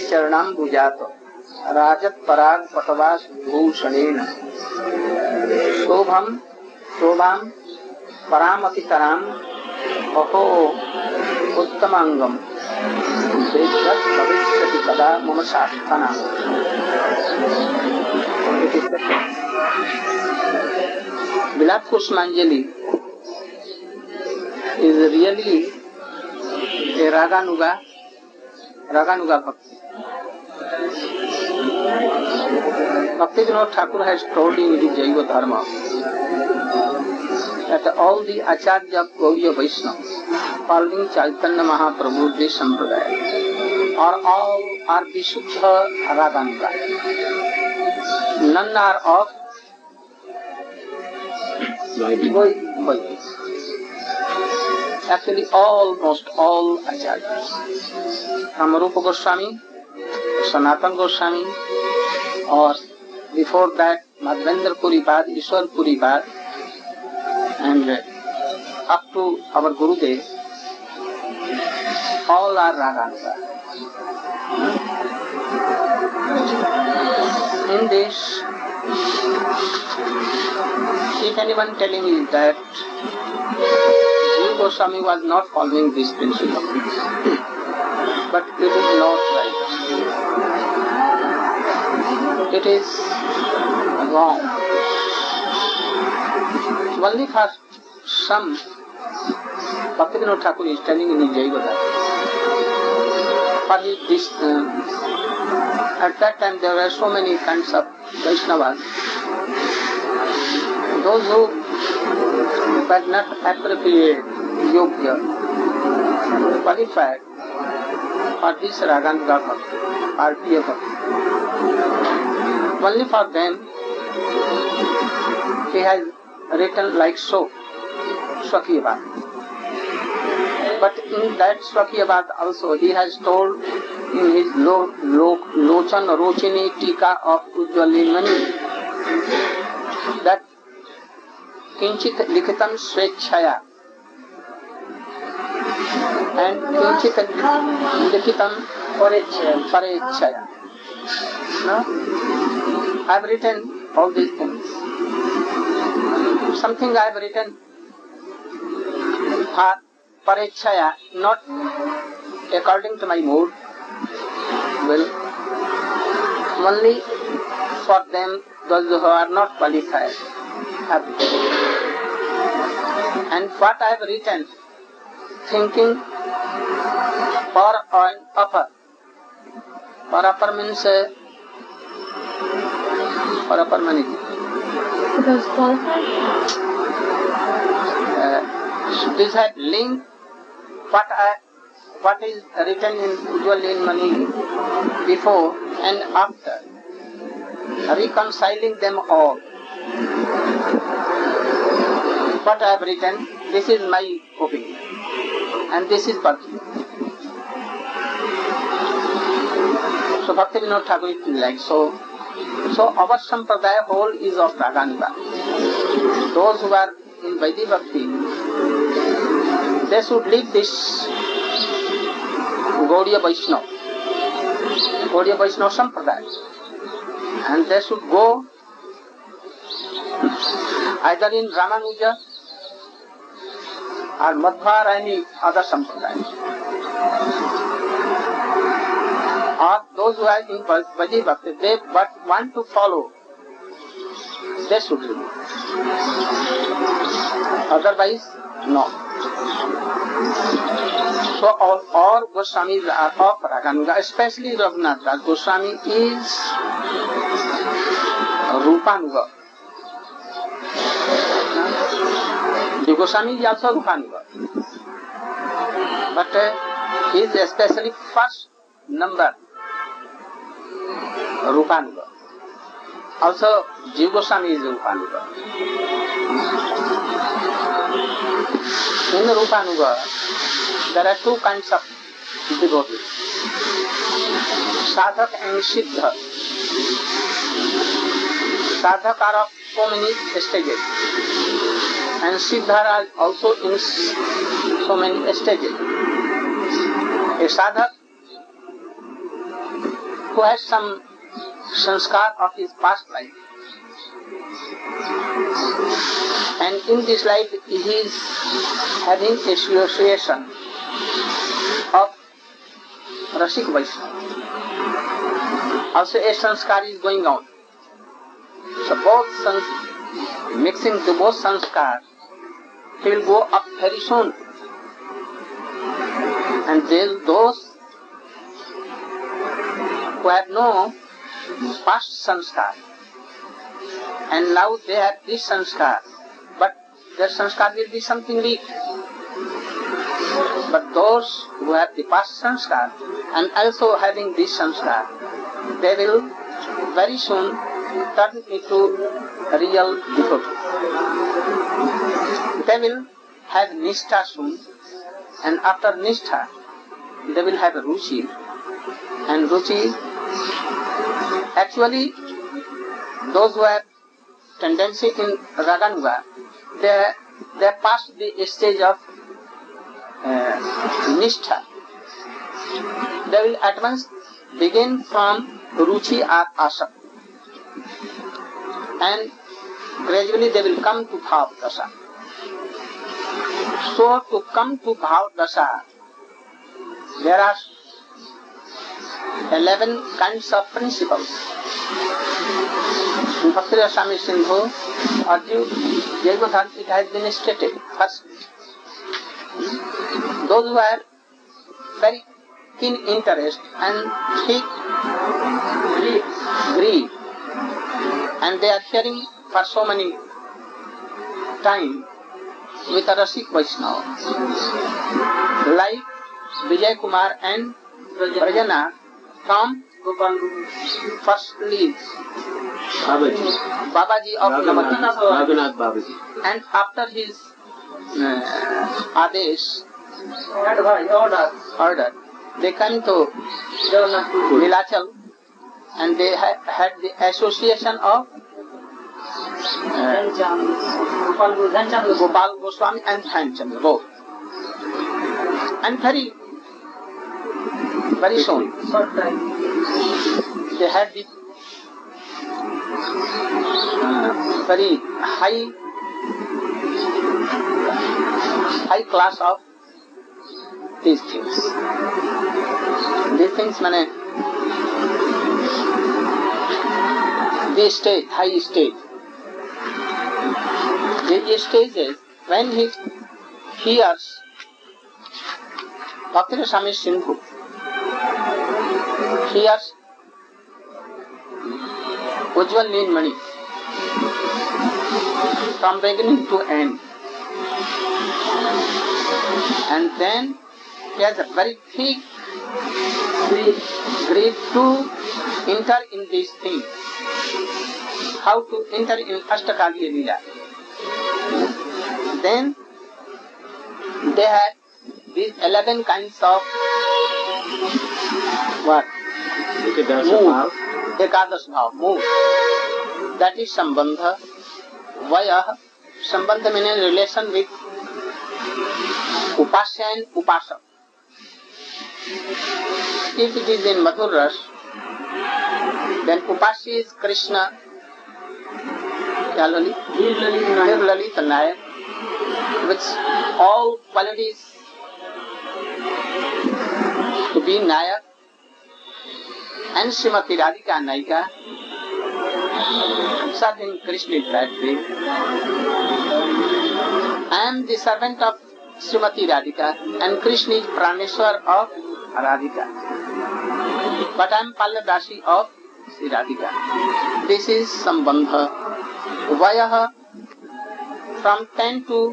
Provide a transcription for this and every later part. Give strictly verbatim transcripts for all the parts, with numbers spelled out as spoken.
चरणाम्बुजात राजत पराग पटवास भूषणेन शोभम शोभाम परामतितराम अहो उत्तमांगम भविष्यति कदा मम शास्त्रना। Vilas Kusumanjali is really a Raganuga Raganuga Bhakti. Bhaktivinoda Thakur has told in his Jaiva Dharma that all the Acharya Gaudiya Vaishnavas following Chaitanya Mahaprabhu this Sampradaya are all are Vishuddha Raganuga. None are of Vaidhi. Actually, almost all Acharyas, from Rupa Goswami, Sanatana Goswami, or before that Madhvendra Puripad, Ishwar Puripad, and up to our Gurudev, all are Raganuga. In this, if anyone telling me that Jiva Goswami was not following this principle, but it is not right. It is wrong. Only for some, Bhaktivinoda Thakur is telling in his Jaiva Dharma. For his, this, uh, at that time there were so many kinds of Vaishnavas. Those who were not appropriate, Yogya, qualified for this Raganuga Bhakti, Artiya Bhakti. Only for them, he has written like so, Swakiyavad. But in that Swakiyavad also, he has told in his Lo, Lo, Lochan Rochini Tika of Ujjalimani that Kinchit Likitam Swechhaya and Kinchit Likitam Parechhaya. No? I have written all these things. Something I have written for Parechhaya, not according to my mood, well, only for them, those who are not qualified. And what I have written, thinking for an upper. For upper means, uh, for upper money. Those qualified? Uh, this had link what I, what is written in Ujjwal in money before and after, reconciling them all. What I have written, this is my opinion, and this is Bhakti. So Bhaktivinoda Thakur is like so. So our Sampradaya whole is of Raganuga. Those who are in Vaidhi Bhakti, they should leave this Gaudiya Vaishnava, Gaudiya Vaishnava Sampradaya, and they should go either in Ramanuja or Madhva or any other Sampradaya. Or those who are in Vaidhi Bhakti, they but want to follow, they should leave. Otherwise, no. So all, all Goswamis are of Raganuga, especially Raghunath Das Goswami is Rupanuga. The Goswami is also Rupanuga. But uh, he is especially first number Rupanuga. Also, Jiva Goswami is Rupanuga. In Rupanuga, there are two kinds of devotees, Sadhak and Siddha. Sadhak are of so many stages, and Siddha are also in so many stages. A Sadhak who has some sanskar of his past life, and in this life he is having association of Rasik Vaishnava. Also a sanskar is going on. So both sans- mixing the both sanskar, he will go up very soon. And there, those who have no past sanskar, and now they have this sanskar, but their sanskar will be something weak. But those who have the past sanskar and also having this sanskar, they will very soon turn into real devotee. They will have nishtha soon, and after nishtha, they will have ruchi. And ruchi, actually, those who have tendency in raganuga, they they pass the stage of uh, nishtha. They will at once begin from ruchi or asakti, and gradually they will come to bhav dasa. So to come to bhav dasa, there are eleven kinds of principles. In Bhakti Rasamrita Sindhu, Arjuna Jaiva, it has been stated. First, those who have very keen interest and thick greed, greed, and they are hearing for so many time with a Rasik Vaishnava, like Vijay Kumar and Brajana from first leads, Babaji, Babaji of Raghunath Babaji, and after his uh, Adesh, order. order, they came to Nilachal, and they ha- had the association of uh, Gopal Goswami and Dhanchandra, both. And very, very soon, they had the uh, very high, high class of these things. These things, mane, the stage, high stage. The stage is when he hears Bhakti Rasamrita Sindhu, hears Ujjwal Nilmani from beginning to end, and then he has a very thick greed to enter in these things. How to enter in Ashtakaliya Leela. Then they had these eleven kinds of what? Move. Ekadash bhav, move. That is Sambandha. Vaya. Sambandha meaning relation with Upasya and Upasak. If it is in Madhur Ras, then Upasya is Krishna, Dhir Lalita Nayak, with all qualities to be Nayak, and Srimati Radhika Naika, serving Krishna that way. I am the servant of Srimati Radhika, and Krishna is Praneshwar of Radhika. But I am Palladasi of Sri Radhika. This is Sambandha. Vayaha from ten to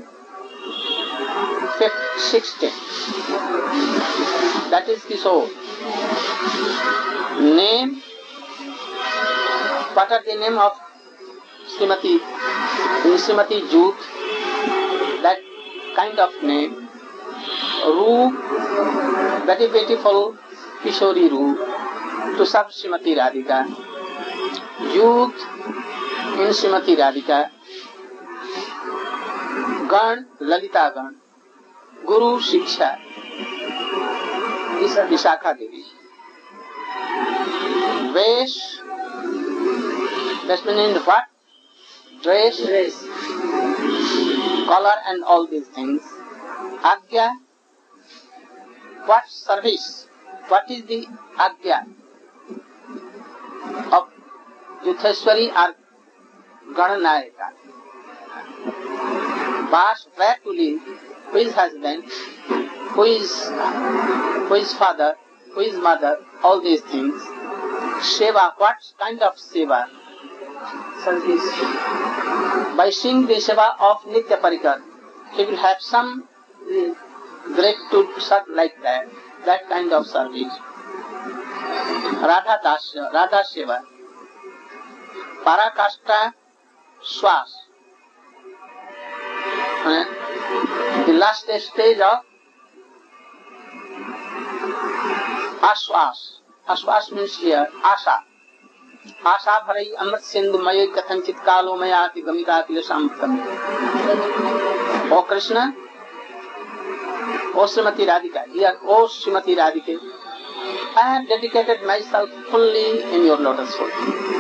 sixteen. That is the soul. Name. What are the name of Srimati? Srimati Jut. That kind of name. Roop. Very beautiful Kishori Roop. To serve Srimati Radhika. Youth in Srimati Radhika. Gan, Lalita Gan. Guru Shiksha. Vishakha Devi. Dvesh, that's meaning what? Dress, Dress. color and all these things. Agya, what service? What is the Agya of Yutheshwari or Gananayaka? Vas, where to live, who is husband, who is, who is father, who is mother, all these things. Seva, what kind of seva? Service. By seeing the seva of Nitya Parikar, he will have some great to serve like that, that kind of service. Radha Dasya, Radha Seva, Parakashta Swas, the last stage of Aswas. Aswas means here, Asa. Asa Bharai Amrit Sindhu Mayo Kathanchit Kalo Mayati Gamita Kilasam. O Krishna, O Srimati Radhika, here, O Srimati Radhika, I have dedicated myself fully in your lotus foot.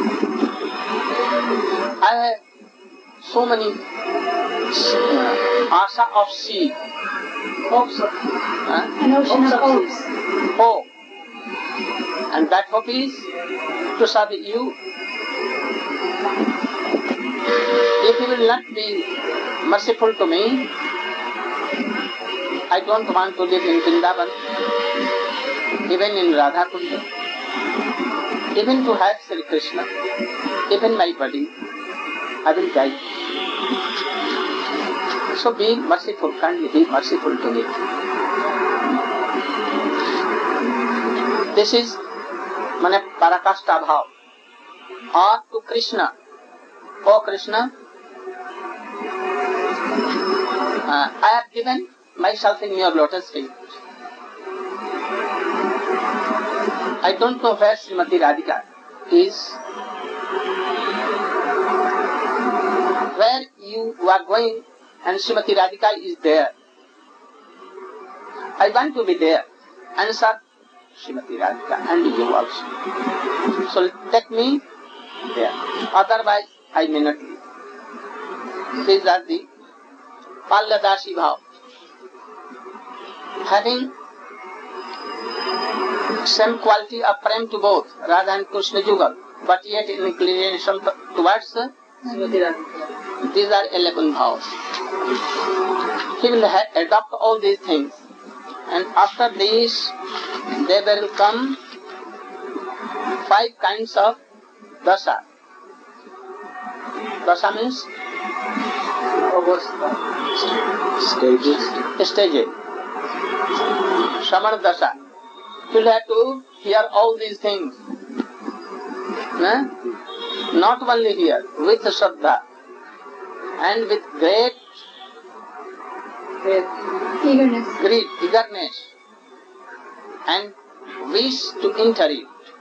I have so many uh, asa of sea, Hopes of, huh? an ocean of hopes. hope, and that hope is to serve you. If you will not be merciful to me, I don't want to live in Vrindavan, even in Radha Kunda, even to have Sri Krishna, even my body, I will die. So be merciful, kindly be merciful to me. This is mane parakashta bhav. Or to Krishna, O Krishna, uh, I have given myself in your lotus feet. I don't know where Srimati Radhika is. Where you are going and Srimati Radhika is there. I want to be there and serve Srimati Radhika and you also. So take me there. Otherwise I may not leave. These are the Palyadasi bhav. Having same quality of prem to both, Radha and Krishna Jugal, but yet in inclination towards Srimati Radhika. these are eleven bhavs. He will ha- adopt all these things, and after this there will come five kinds of dasa. Dasa means Stages. stages. Samana dasa. You will have to hear all these things. Eh? Not only here, with Shraddha and with great Eagerness. great eagerness and wish to enter it.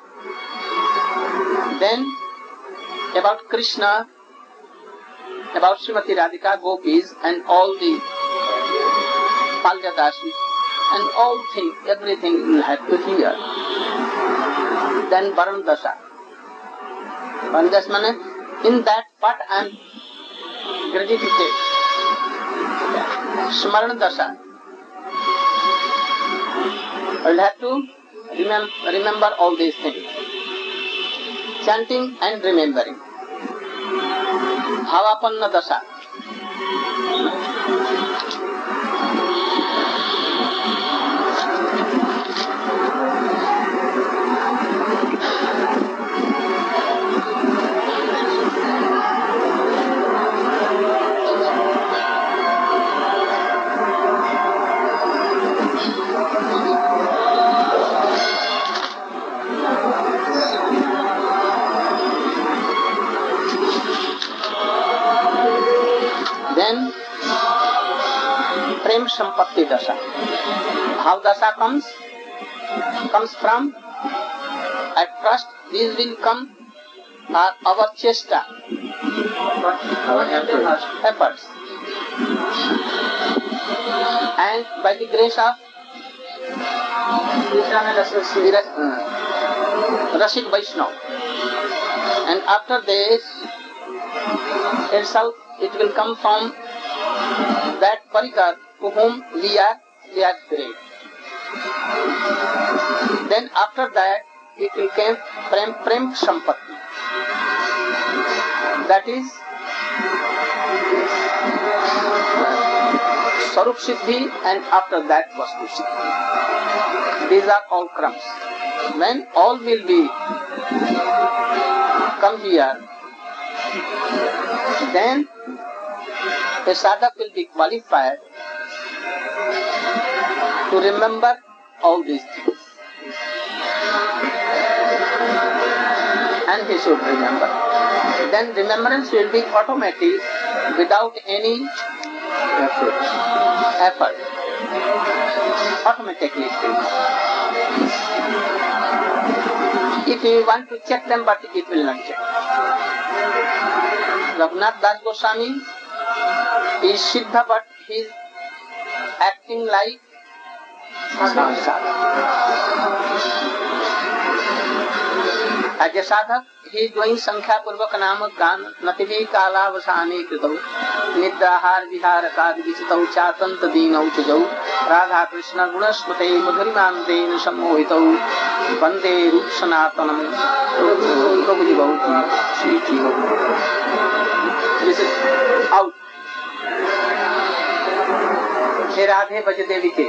Then about Krishna, about Srimati Radhika, Gopis and all the Palyadasis and all things, everything you will have to hear. Then Varandasa. Varandasa means in that part I am gratified. Smarana Dasa. I will have to remember, remember all these things. Chanting and remembering. Bhavapanna Dasa. Then Prem Sampatti Dasa. How Dasa comes? Comes from, at first these will come are our chesta, Our efforts. efforts. And by the grace of Eternal association. Vira- uh, Rashik Vaishnav. And after this, itself, it will come from that Parikar to whom we are, we are great. Then after that, it will come Prem, Prem Sampatti. That is Sarup Siddhi, and after that Vastu Siddhi. These are all crumbs. When all will be come here, then a sadhak will be qualified to remember all these things. And he should remember. Then remembrance will be automatic without any effort. effort. Automatically it will come. If you want to check them, but it will not check. Raghunath Das Goswami is Siddha, but he is acting like as a sadhak. He is doing Sankhya Purvak Nama Gan Nativi Kala Vasani Kritau Nidrahar Vihar Kad Visitau Chatant Deenau Chajau Radha Krishna Gunasmate Madhurimandena Sammohitau Bande Rup Sanatanam Prabhuji Bhauti Shri Jiva. This is out. He Radhe Bhajadevi Ke.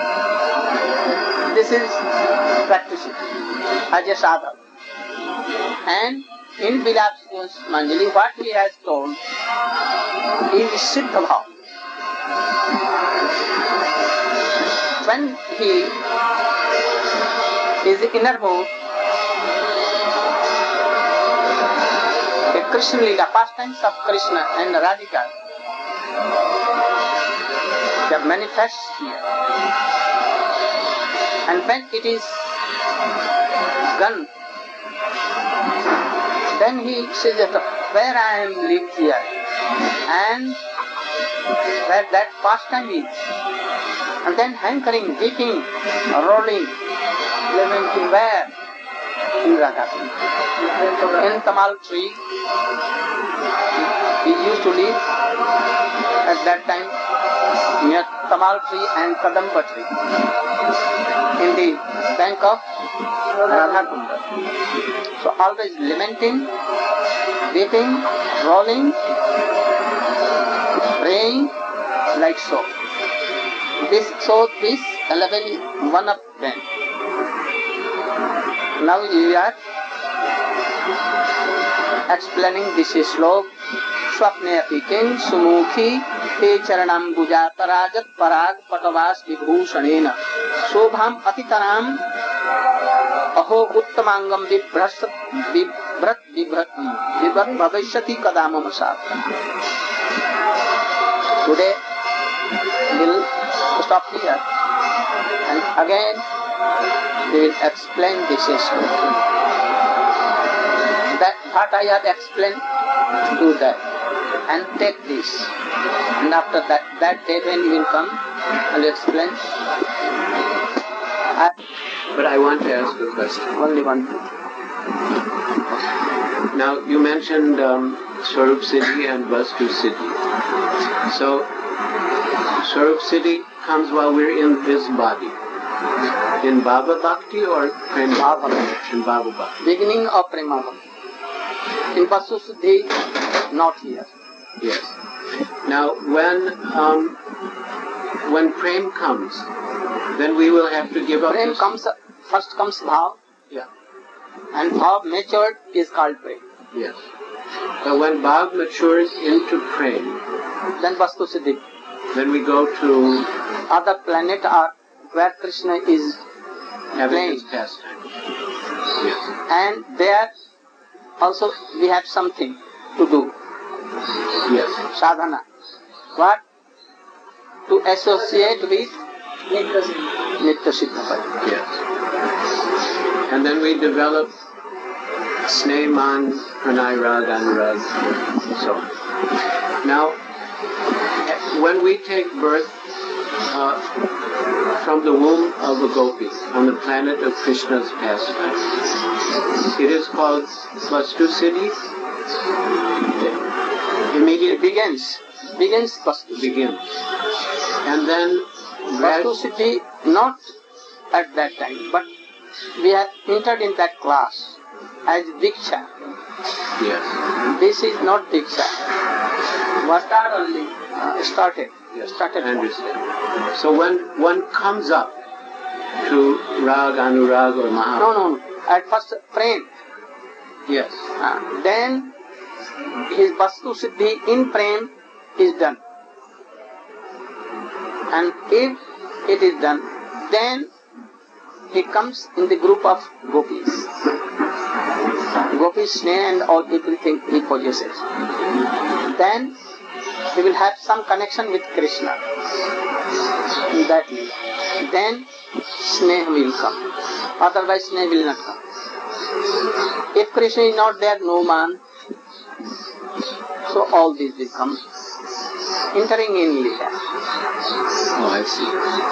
This is practicing as a sadhak. And in Vilas Manjali, what he has told is Siddha Bhav. When he is inner mood, a Krishna Lila, pastimes of Krishna and Radhika, they manifest here. And when it is done, then he says that where I am lived here and where that pastime is, and then hankering, weeping, rolling, lamenting where? In Radhakund. In Tamal tree, he used to live at that time near Tamal tree and Kadamba tree in the bank of Radhakund. So always lamenting, weeping, rolling, praying, like so. This, so this level is one of them. Now you are explaining this slok. Swapne apikin sumukhi te charanam guja tarajat parag patavas vibhushanena sobham atitanam aho uttamangam vibhrat vibhrat vibhrat bhavishyati kadamam asat. Today we'll stop here and again we will explain this issue. That what I have explained, do that and take this, and after that that day when you will come and explain. I But I want to ask a question. Only one. Now, you mentioned um, Swarup Siddhi and Vastu Siddhi. So, Swarup Siddhi comes while we're in this body. In Bhava Bhakti or Prema Bhakti? In Bhava Bhakti. Beginning of Prema Bhakti. In Vastu Siddhi, not here. Yes. Now, when um, when Prem comes, then we will have to give up Prem this. comes, first comes Bhav, Yeah. and Bhav matured is called Prem. Yes. But when Bhav matures into Prem, Then Vastu Siddhi. then we go to Other planet are where Krishna is having playing. his pastime. Yes. And there also we have something to do. Yes. Sadhana. What? To associate with Nitya Siddhi. Nitya Siddha. Yes. And then we develop Sneman, Pranay Rag, Anurag, and so on. Now, when we take birth uh, from the womb of a gopi on the planet of Krishna's pastime, It is called Vastu Siddhi. Immediately begins, begins Vastu. begins. And then Vastu Siddhi not at that time, but we have entered in that class as Diksha. Yes. This is not Diksha. Was start only uh, started. Yes. Started. I understand. So when one comes up to Rag, Anurag or Maha. No, no, no. At first, prem. Yes. Uh, then his Vastu Siddhi in prem is done. And if it is done, then he comes in the group of gopis. Gopis, Sneha and all everything he possesses. Then he will have some connection with Krishna. In that way. Then Sneha will come. Otherwise Sneha will not come. If Krishna is not there, no man. So all these will come. Entering in Leela. Oh, I see.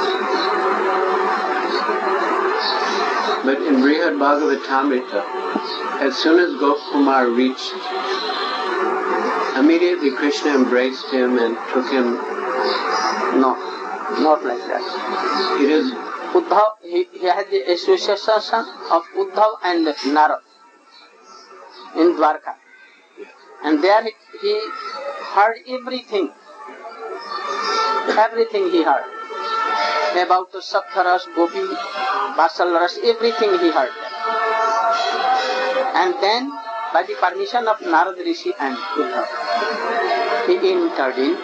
But in Brihad Bhagavatamrita, as soon as Gopkumar reached, immediately Krishna embraced him and took him. No, not like that. It is Uddhav, he, he had the association of Uddhav and Narad in Dwarka. And there he, he heard everything. Everything he heard. About the Saptharas, Gopi, Vasalras, everything he heard. And then, by the permission of Narad Rishi and Uddhav, he entered in.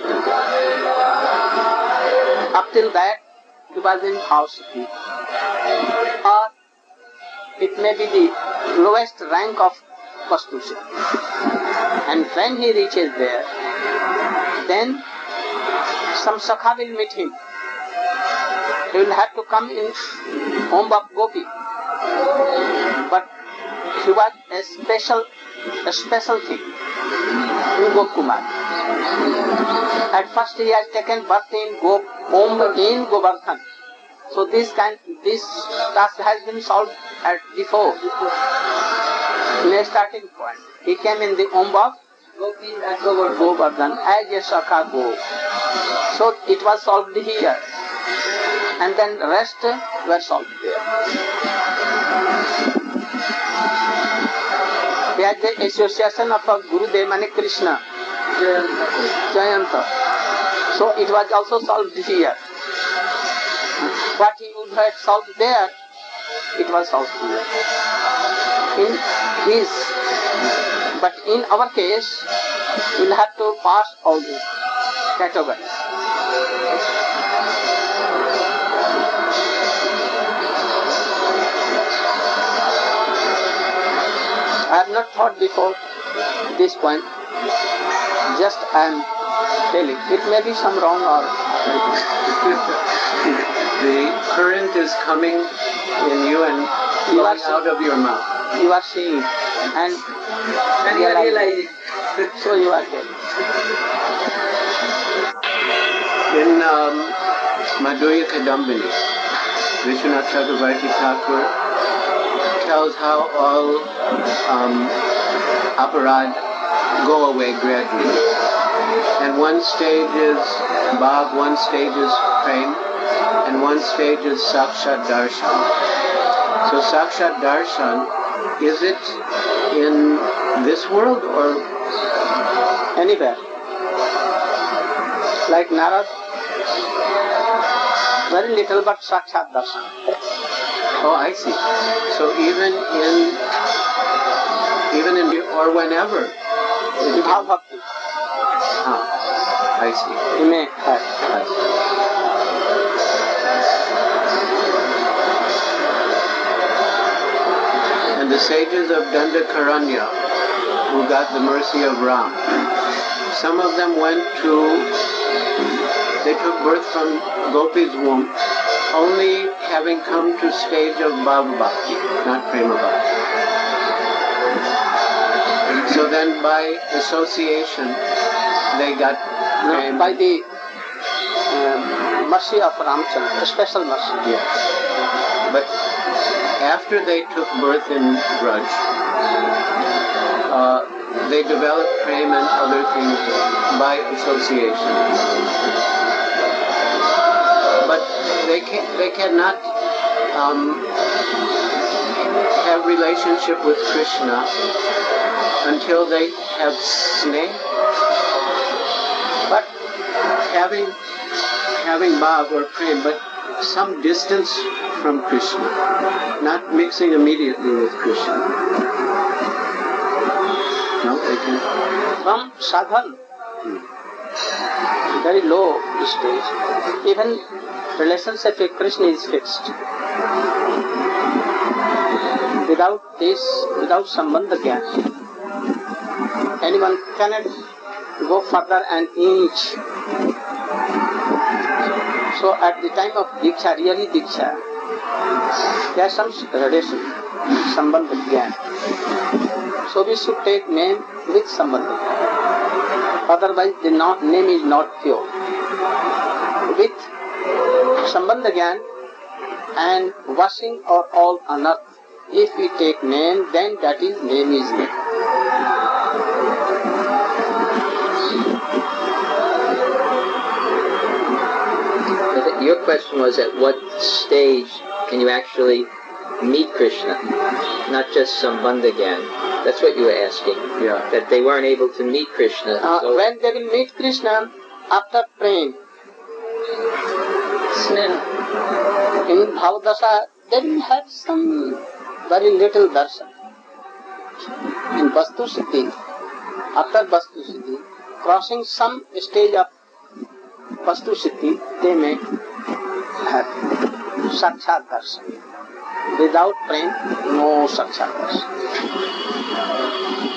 Up till that, he was in house. Or it may be the lowest rank of Vastusi. And when he reaches there, then some Sakha will meet him. He will have to come in home of Gopi. But he was a special, a special thing in Gopkumar. At first he has taken birth in Gop, home in Govardhan. So this kind, this task has been solved at before. In a starting point, he came in the home of Gopis and Govardhan. Govardhan as a Sakha Go. So it was solved here. And then rest were solved there. He had the association of a Gurudev Mane Krishna, Jayanta. So it was also solved here. What he would have solved there, it was solved here. In his, but in our case, we will have to pass all these categories. I have not thought before this point. Just I am telling. It may be some wrong or the current is coming in you and You are flowing out of your mouth. you are seeing it and, And you are realizing. so you are telling. In um, Madhurya Kadambini, Vishwanath Chakravarti Thakur tells how all um, aparad go away gradually. And one stage is bhav, one stage is prem, and one stage is sakshat darshan. So sakshat darshan, is it in this world or Anywhere. Like Narad, very little but Sakshat Darshan. Oh, I see. So even in, even in, or whenever. it Bhav can- Bhakti, Ah, I see. he may have. I see. And the sages of Dandakaranya, who got the mercy of Ram, some of them went to, they took birth from Gopi's womb, only having come to stage of Bhava Bhakti, not Prema Bhakti. So then by association, they got No, prema. by the um, mercy of Ramchandra, special mercy. Yes. But after they took birth in Braj, uh, they developed prema and other things by association. But they can they cannot um, have relationship with Krishna until they have sneh. But having having bhav or prem, but some distance from Krishna, not mixing immediately with Krishna. No, they can. From sadhan, very low stage, even relationship with Krishna is fixed. Without this, without sambandha gyan, anyone cannot go further an inch. So at the time of Diksha, really Diksha, there is some relation, sambandha gyan. So we should take name with sambandha. Otherwise the not, name is not pure. With sambandha gyan and washing or all anarth, if we take name, then that is name is name. Your question was, at what stage can you actually meet Krishna? Not just Sambandha Gyan. That's what you were asking. Yeah. That they weren't able to meet Krishna. Uh, so when they will meet Krishna after praying, in Bhavadasa, they will have some very little darshan. In Vastu Siddhi, after Vastu Siddhi, crossing some stage of Vastu Siddhi, they may have Sakshat darshan. Without praying, no Sakshat darshan.